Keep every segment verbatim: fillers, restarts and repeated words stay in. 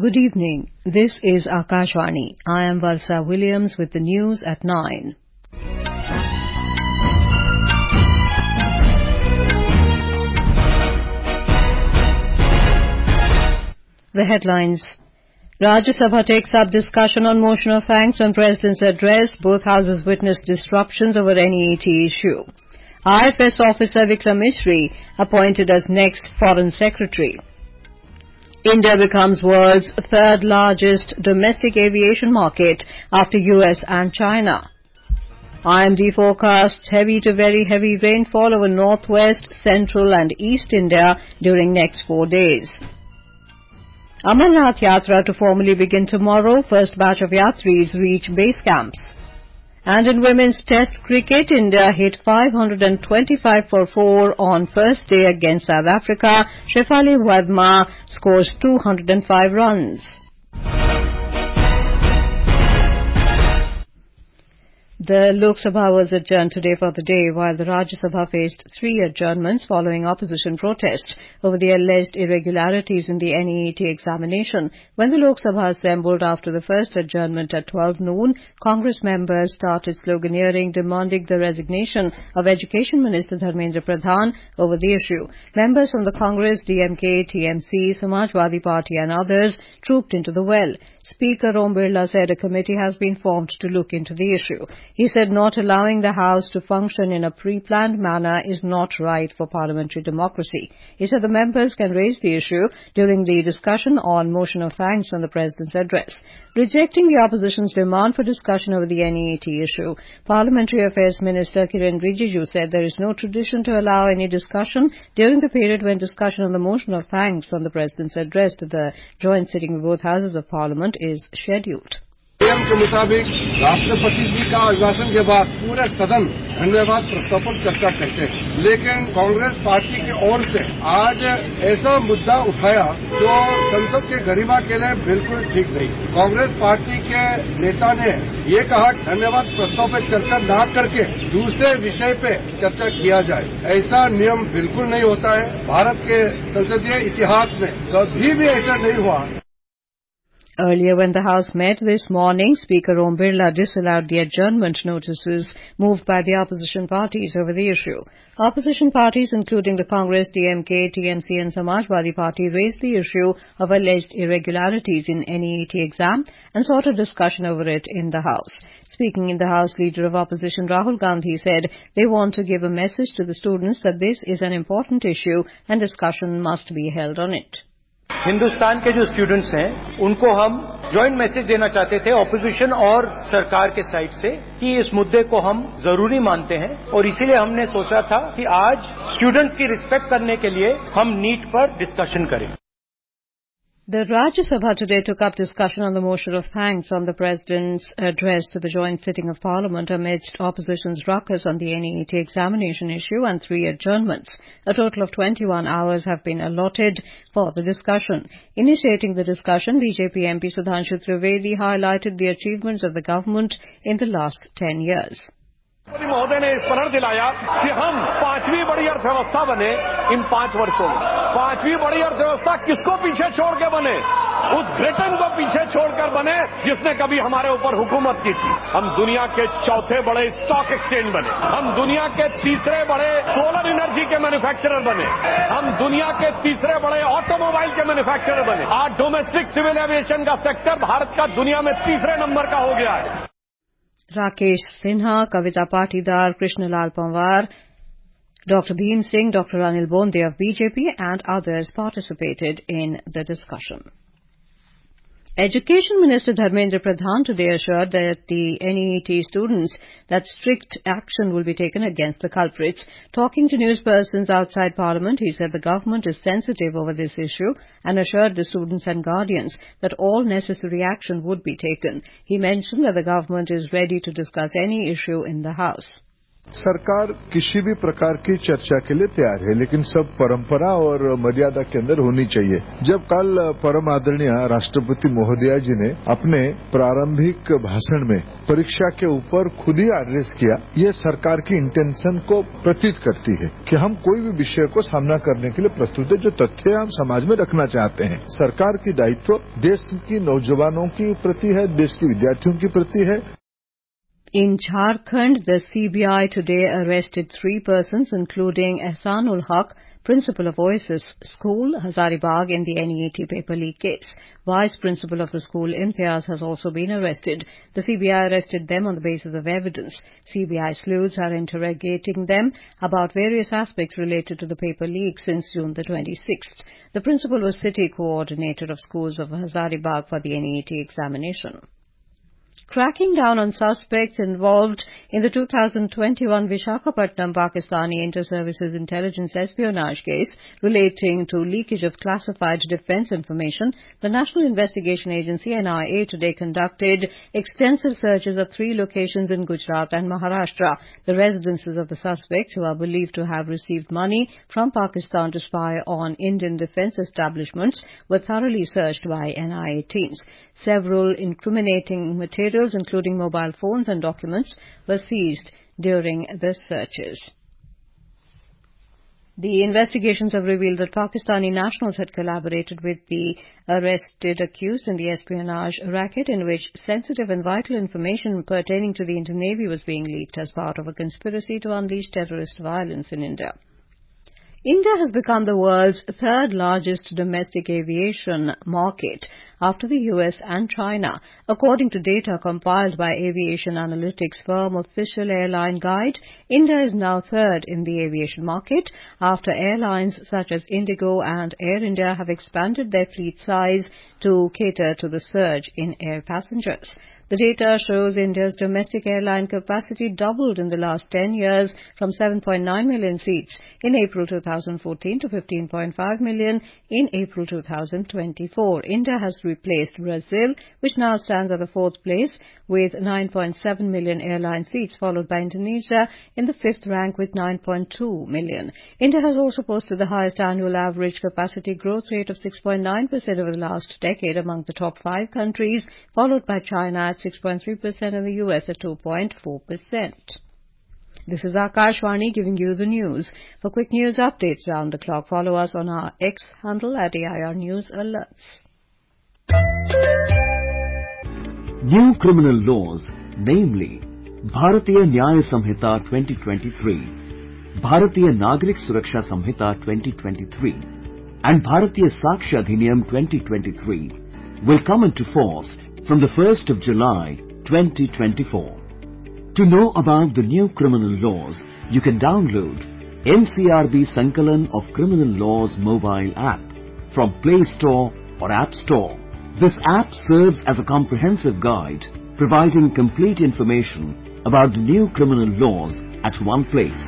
Good evening. This is Akashvani. I am Valsa Williams with the news at nine. The headlines. Rajya Sabha takes up discussion on motion of thanks on President's address. Both houses witnessed disruptions over N E A T issue. I F S officer Vikram Misri appointed as next Foreign Secretary. India becomes world's third largest domestic aviation market after U S and China. I M D forecasts heavy to very heavy rainfall over northwest, central and east India during next four days. Amarnath Yatra to formally begin tomorrow. First batch of yatris reach base camps. And in women's test cricket, India hit five hundred twenty-five for four on first day against South Africa. Shefali Verma scores two hundred five runs. The Lok Sabha was adjourned today for the day, while the Rajya Sabha faced three adjournments following opposition protest over the alleged irregularities in the N E A T examination. When the Lok Sabha assembled after the first adjournment at twelve noon, Congress members started sloganeering demanding the resignation of Education Minister Dharmendra Pradhan over the issue. Members from the Congress, D M K, T M C, Samajwadi Party and others trooped into the well. Speaker Om Birla said a committee has been formed to look into the issue. He said not allowing the House to function in a pre-planned manner is not right for parliamentary democracy. He said the members can raise the issue during the discussion on motion of thanks on the President's address. Rejecting the opposition's demand for discussion over the N E A T issue, Parliamentary Affairs Minister Kiren Rijiju said there is no tradition to allow any discussion during the period when discussion on the motion of thanks on the President's address to the joint sitting of both houses of Parliament is scheduled. नियम के मुताबिक राष्ट्रपति जी का अभिभाषण के बाद पूरे सदन धन्यवाद प्रस्ताव पर चर्चा करते हैं, लेकिन कांग्रेस पार्टी की ओर से आज ऐसा मुद्दा उठाया जो संसद के गरिमा के लिए बिल्कुल ठीक नहीं। कांग्रेस पार्टी के नेता ने ये कहा धन्यवाद प्रस्ताव पर चर्चा न करके दूसरे विषय पे चर्चा किया जाए। ऐसा नियम बिल्कुल नहीं होता है। भारत के संसदीय इतिहास में कभी भी ऐसा नहीं हुआ। Earlier, when the House met this morning, Speaker Om Birla disallowed the adjournment notices moved by the opposition parties over the issue. Opposition parties, including the Congress, D M K, T M C and Samajwadi Party, raised the issue of alleged irregularities in N E A T exam and sought a discussion over it in the House. Speaking in the House, Leader of Opposition Rahul Gandhi said they want to give a message to the students that this is an important issue and discussion must be held on it. Hindustan के जो students हैं उनको हम joint message देना चाहते थे opposition और सरकार के साइड से कि इस मुद्दे को हम जरूरी मानते हैं और इसीलिए हमने सोचा था कि आज स्टूडेंट्स की रिस्पेक्ट करने के लिए हम नीट पर डिस्कशन करें. The Rajya Sabha today took up discussion on the motion of thanks on the President's address to the joint sitting of Parliament amidst opposition's ruckus on the N E A T examination issue and three adjournments. A total of twenty-one hours have been allotted for the discussion. Initiating the discussion, B J P M P Sudhanshu Trivedi highlighted the achievements of the government in the last ten years. Modi महोदय ने स्मरण दिलाया कि हम पांचवी बड़ी अर्थव्यवस्था बने इन पांच वर्षों में. पांचवी बड़ी अर्थव्यवस्था किसको पीछे छोड़ के बने? उस ब्रिटेन को पीछे छोड़कर बने जिसने कभी हमारे ऊपर हुकूमत की थी. हम दुनिया के चौथे बड़े स्टॉक एक्सचेंज बने. हम दुनिया के तीसरे बड़े सोलर एनर्जी के मैन्युफैक्चरर बने. हम दुनिया के तीसरे बड़े ऑटोमोबाइल के मैन्युफैक्चरर बने. आज डोमेस्टिक सिविल एविएशन का सेक्टर भारत का दुनिया में तीसरे नंबर का हो गया है. Rakesh Sinha, Kavita Patidar, Krishnalal Panwar, Doctor Bhim Singh, Doctor Anil Bonde of B J P and others participated in the discussion. Education Minister Dharmendra Pradhan today assured that the N E A T students that strict action will be taken against the culprits. Talking to newspersons outside Parliament, he said the government is sensitive over this issue and assured the students and guardians that all necessary action would be taken. He mentioned that the government is ready to discuss any issue in the House. सरकार किसी भी प्रकार की चर्चा के लिए तैयार है, लेकिन सब परंपरा और मर्यादा के अंदर होनी चाहिए। जब कल परम आदरणीय राष्ट्रपति महोदया जी ने अपने प्रारंभिक भाषण में परीक्षा के ऊपर खुद ही एड्रेस किया, ये सरकार की इंटेंशन को प्रतीत करती है कि हम कोई भी विषय को सामना करने के लिए प्रस्तुत है, जो तथ्य हम समाज में रखना चाहते हैं। सरकार की दायित्व देश की नौजवानों की प्रति है, देश के विद्यार्थियों की प्रति है। In Jharkhand, the C B I today arrested three persons, including Ehsanul Haq, principal of Oasis School, Hazaribagh, in the N E A T paper leak case. Vice principal of the school, Imtiaz, has also been arrested. The C B I arrested them on the basis of evidence. C B I sleuths are interrogating them about various aspects related to the paper leak since June the twenty-sixth. The principal was city coordinator of schools of Hazaribagh for the N E A T examination. Cracking down on suspects involved in the two thousand twenty-one Visakhapatnam Pakistani Inter-Services Intelligence Espionage case relating to leakage of classified defence information, the National Investigation Agency N I A today conducted extensive searches of three locations in Gujarat and Maharashtra. The residences of the suspects, who are believed to have received money from Pakistan to spy on Indian defence establishments, were thoroughly searched by N I A teams. Several incriminating materials, including mobile phones and documents, were seized during the searches. The investigations have revealed that Pakistani nationals had collaborated with the arrested accused in the espionage racket, in which sensitive and vital information pertaining to the Indian Navy was being leaked as part of a conspiracy to unleash terrorist violence in India. India has become the world's third largest domestic aviation market after the U S and China, according to data compiled by aviation analytics firm Official Airline Guide. India is now third in the aviation market after airlines such as Indigo and Air India have expanded their fleet size to cater to the surge in air passengers. The data shows India's domestic airline capacity doubled in the last ten years from seven point nine million seats in April two thousand fourteen to fifteen point five million in April two thousand twenty-four. India has replaced Brazil, which now stands at the fourth place with nine point seven million airline seats, followed by Indonesia in the fifth rank with nine point two million. India has also posted the highest annual average capacity growth rate of six point nine percent over the last decade among the top five countries, followed by China at six point three percent and the U S at two point four percent. This is Akashvani giving you the news. For quick news updates round the clock, follow us on our X handle at A I R News Alerts. New criminal laws, namely Bharatiya Nyaya Samhita twenty twenty-three, Bharatiya Nagrik Suraksha Samhita twenty twenty-three and Bharatiya Sakshya Adhiniyam twenty twenty-three will come into force from the first of July twenty twenty-four. To know about the new criminal laws, you can download N C R B Sankalan of Criminal Laws mobile app from Play Store or App Store. This app serves as a comprehensive guide, providing complete information about the new criminal laws at one place.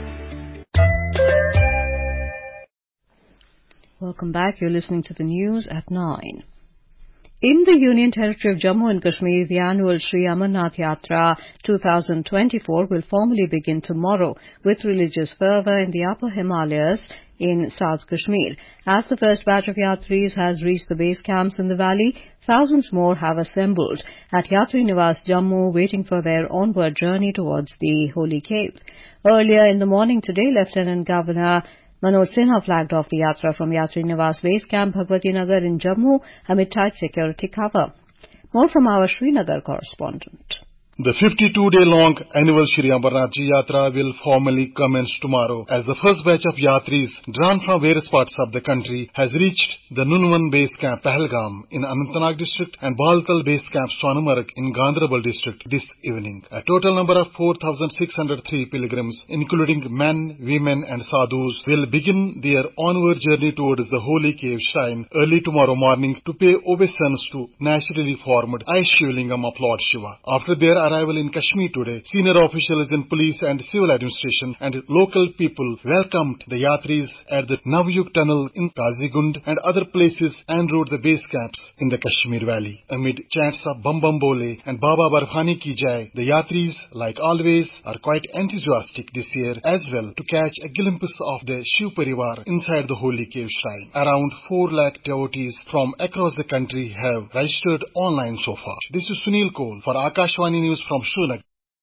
Welcome back. You're listening to the news at nine. In the Union Territory of Jammu and Kashmir, the annual Sri Amarnath Yatra twenty twenty-four will formally begin tomorrow with religious fervour in the upper Himalayas in South Kashmir. As the first batch of Yatris has reached the base camps in the valley, thousands more have assembled at Yatri Niwas Jammu, waiting for their onward journey towards the holy cave. Earlier in the morning today, Lieutenant Governor Manoj Sinha flagged off the Yatra from Yatri Niwas base camp Bhagwati Nagar in Jammu amid tight security cover. More from our Srinagar correspondent. The fifty-two day long annual Shri Amarnath Ji Yatra will formally commence tomorrow as the first batch of Yatris drawn from various parts of the country has reached the Nunwan base camp Pahalgam in Anantnag district and Baltal base camp Swanamarak in Gandrabal district this evening. A total number of four thousand six hundred three pilgrims, including men, women and sadhus, will begin their onward journey towards the holy cave shrine early tomorrow morning to pay obeisance to naturally formed ice Shivlingam of Lord Shiva. After their arrival in Kashmir today, senior officials in police and civil administration and local people welcomed the Yatris at the Navyug tunnel in Kazigund and other places en route the base camps in the Kashmir Valley. Amid chants of Bam Bam Bole and Baba Barfani Ki Jai, the Yatris, like always, are quite enthusiastic this year as well to catch a glimpse of the Shiv Parivar inside the holy cave shrine. Around four lakh devotees from across the country have registered online so far. This is Sunil Kaul for Akashvani News from Srinagar.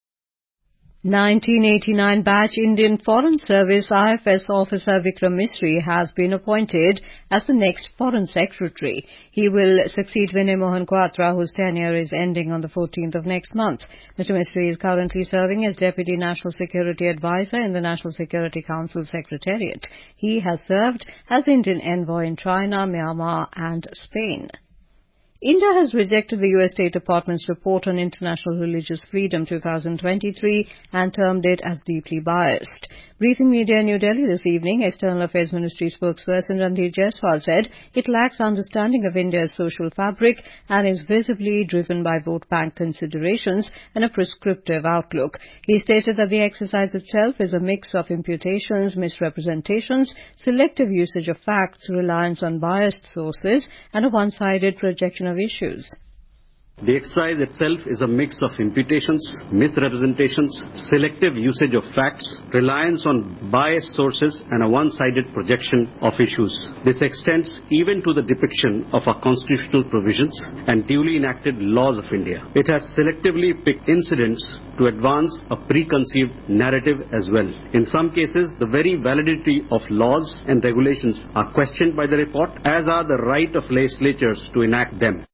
nineteen eighty-nine batch Indian Foreign Service I F S officer Vikram Misri has been appointed as the next Foreign Secretary. He will succeed Vinay Mohan Quatra, whose tenure is ending on the fourteenth of next month. Mister Misri is currently serving as Deputy National Security Advisor in the National Security Council Secretariat. He has served as Indian Envoy in China, Myanmar and Spain. India has rejected the U S State Department's report on International Religious Freedom twenty twenty-three and termed it as deeply biased. Briefing media in New Delhi this evening, External Affairs Ministry spokesperson Randhir Jaiswal said it lacks understanding of India's social fabric and is visibly driven by vote bank considerations and a prescriptive outlook. He stated that the exercise itself is a mix of imputations, misrepresentations, selective usage of facts, reliance on biased sources, and a one-sided projection of issues. The exercise itself is a mix of imputations, misrepresentations, selective usage of facts, reliance on biased sources and a one-sided projection of issues. This extends even to the depiction of our constitutional provisions and duly enacted laws of India. It has selectively picked incidents to advance a preconceived narrative as well. In some cases, the very validity of laws and regulations are questioned by the report, as are the right of legislatures to enact them.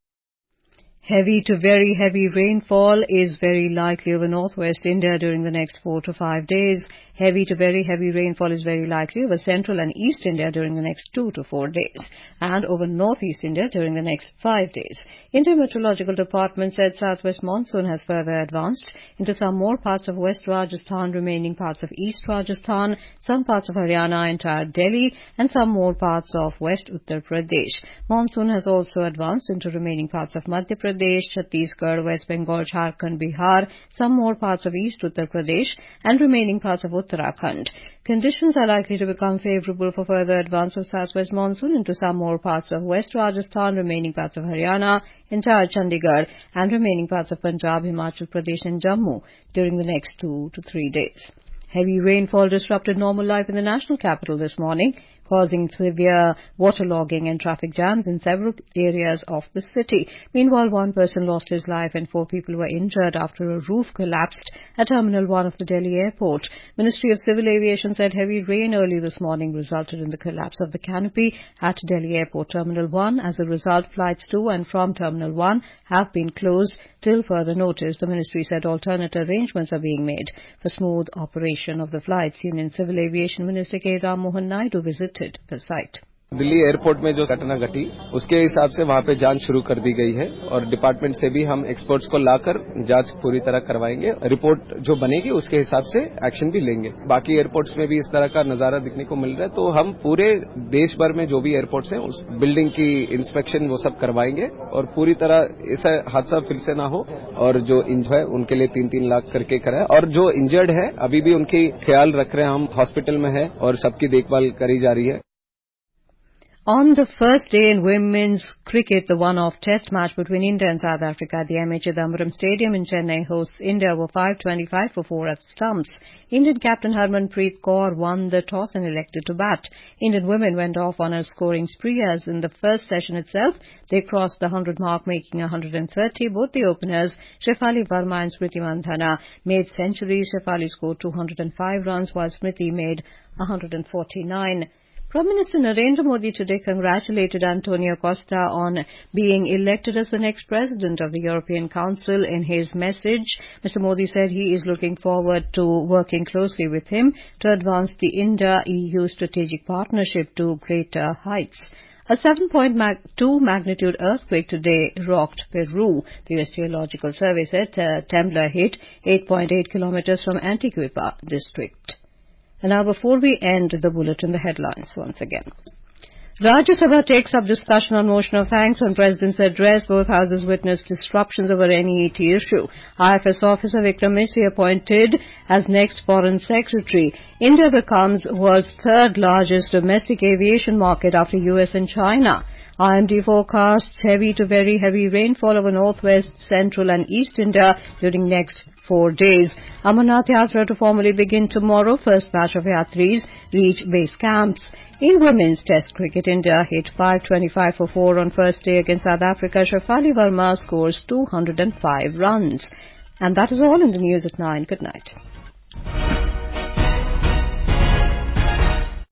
Heavy to very heavy rainfall is very likely over northwest India during the next four to five days. Heavy to very heavy rainfall is very likely over central and east India during the next two to four days. And over northeast India during the next five days. Indian Meteorological Department said southwest monsoon has further advanced into some more parts of West Rajasthan, remaining parts of East Rajasthan, some parts of Haryana, entire Delhi, and some more parts of West Uttar Pradesh. Monsoon has also advanced into remaining parts of Madhya Pradesh, Chhattisgarh, West Bengal, Jharkhand, Bihar, some more parts of East Uttar Pradesh, and remaining parts of Uttarakhand. Conditions are likely to become favourable for further advance of southwest monsoon into some more parts of West Rajasthan, remaining parts of Haryana, entire Chandigarh, and remaining parts of Punjab, Himachal Pradesh and Jammu during the next two to three days. Heavy rainfall disrupted normal life in the national capital this morning, causing severe waterlogging and traffic jams in several areas of the city. Meanwhile, one person lost his life and four people were injured after a roof collapsed at Terminal one of the Delhi airport. Ministry of Civil Aviation said heavy rain early this morning resulted in the collapse of the canopy at Delhi Airport Terminal one. As a result, flights to and from Terminal one have been closed till further notice. The ministry said alternate arrangements are being made for smooth operation of the flights. Union Civil Aviation Minister K. Ram Mohan Naidu visited the site. Delhi airport में जो घटना घटी उसके हिसाब से वहां पे जांच शुरू कर दी गई है और डिपार्टमेंट से भी हम एक्सपर्ट्स को लाकर जांच पूरी तरह करवाएंगे. रिपोर्ट जो बनेगी उसके हिसाब से एक्शन भी लेंगे. बाकी एयरपोर्ट्स में भी इस तरह का नजारा दिखने को मिल रहा है, तो हम पूरे देश भर में जो भी एयरपोर्ट्स हैं उस बिल्डिंग की इंस्पेक्शन वो सब करवाएंगे और पूरी तरह ऐसा हादसा फिर से ना हो. और जो इंजर्ड है उनके लिए तीन तीन लाख करके कराए और जो इंजर्ड है अभी भी उनकी ख्याल रख रहे हैं हम, हॉस्पिटल में है और सबकी देखभाल करी जा रही है. On the first day in women's cricket, the one-off test match between India and South Africa at the M A Chidambaram Stadium in Chennai hosts India over five twenty-five for four at stumps. Indian captain Harmanpreet Kaur won the toss and elected to bat. Indian women went off on a scoring spree as in the first session itself they crossed the one hundred mark, making one hundred thirty. Both the openers, Shefali Verma and Smriti Mandhana, made centuries. Shefali scored two hundred five runs while Smriti made one hundred forty-nine. Prime Minister Narendra Modi today congratulated Antonio Costa on being elected as the next President of the European Council. In his message, Mister Modi said he is looking forward to working closely with him to advance the India-E U strategic partnership to greater heights. A seven point two magnitude earthquake today rocked Peru. The U S Geological Survey said uh, Temblor hit eight point eight kilometers from Antiquipa district. And now before we end the bulletin, the headlines once again. Rajya Sabha takes up discussion on motion of thanks on President's address. Both houses witnessed disruptions over N E A T issue. I F S officer Vikram Misri appointed as next Foreign Secretary. India becomes world's third largest domestic aviation market after U S and China. I M D forecasts heavy to very heavy rainfall over northwest, central and east India during next four days. Amarnath Yatra to formally begin tomorrow. First batch of Yatris reach base camps. In women's Test cricket, India hit five twenty-five for four on first day against South Africa. Shafali Verma scores two hundred five runs. And that is all in the news at nine. Good night.